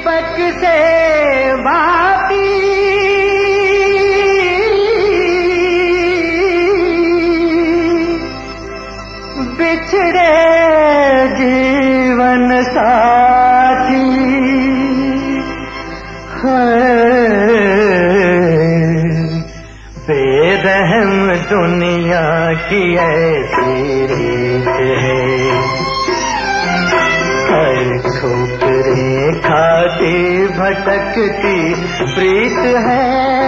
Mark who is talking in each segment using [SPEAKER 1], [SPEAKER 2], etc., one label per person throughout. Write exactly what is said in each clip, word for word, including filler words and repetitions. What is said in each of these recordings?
[SPEAKER 1] दीपक से भाती बिछड़े जीवन साथी बेरहम दुनिया की ऐसी रीत है, हर ठोकरे खाती भटकती प्रीत है।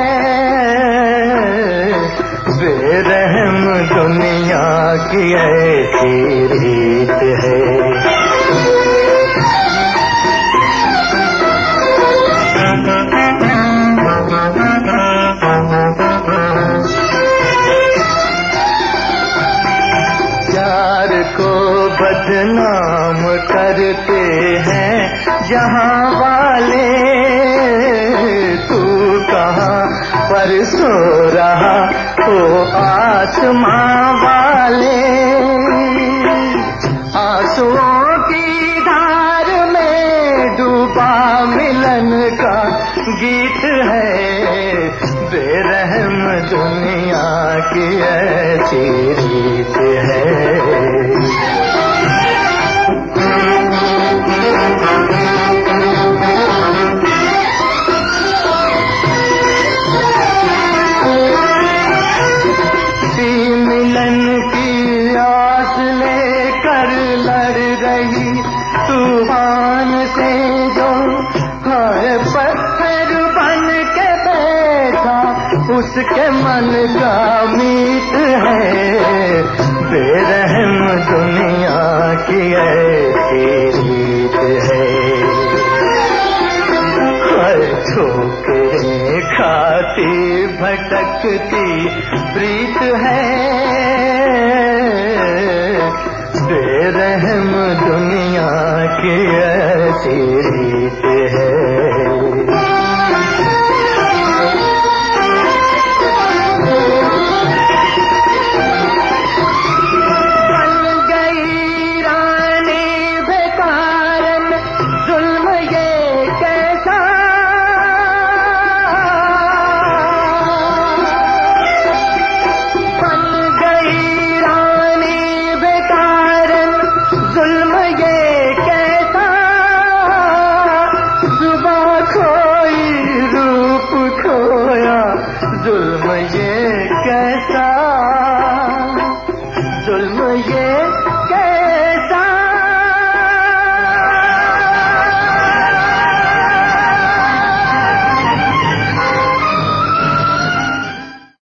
[SPEAKER 1] बेरहम दुनिया की ऐसी रीत है। प्यार को बदनाम करते हैं जहां वाले, तू कहां पर सो रहा हो आसमां वाले। आंसुओं की धार में डूबा मिलन का गीत है। बेरहम दुनिया की ऐसी रीत है। मिलन की आस लेकर लड़ रही तूफान से जो है पत्थर बन के बैठा, उसके मन का मीत है। बेरहम दुनिया की ऐसी रीत है, हर ठोकरे खाती भटकती प्रीत है। बेरहम दुनिया की ऐसी रीत